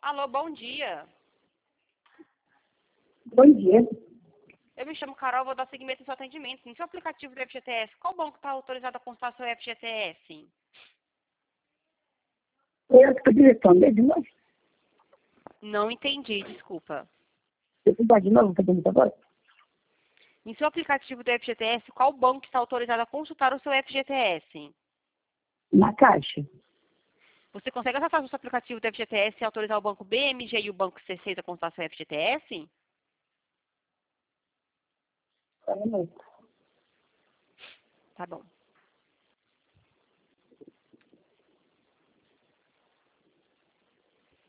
Alô, bom dia. Bom dia. Eu me chamo Carol, vou dar seguimento ao seu atendimento. No seu aplicativo do FGTS, qual banco está autorizado a consultar seu FGTS? Eu estou responder de novo. Não entendi, desculpa. Eu vou dar de novo, tá vendo agora? Em seu aplicativo do FGTS, qual banco está autorizado a consultar o seu FGTS? Na Caixa. Você consegue acessar o seu aplicativo do FGTS e autorizar o banco BMG e o banco C6 a consultar seu FGTS? Tá bom. Tá bom.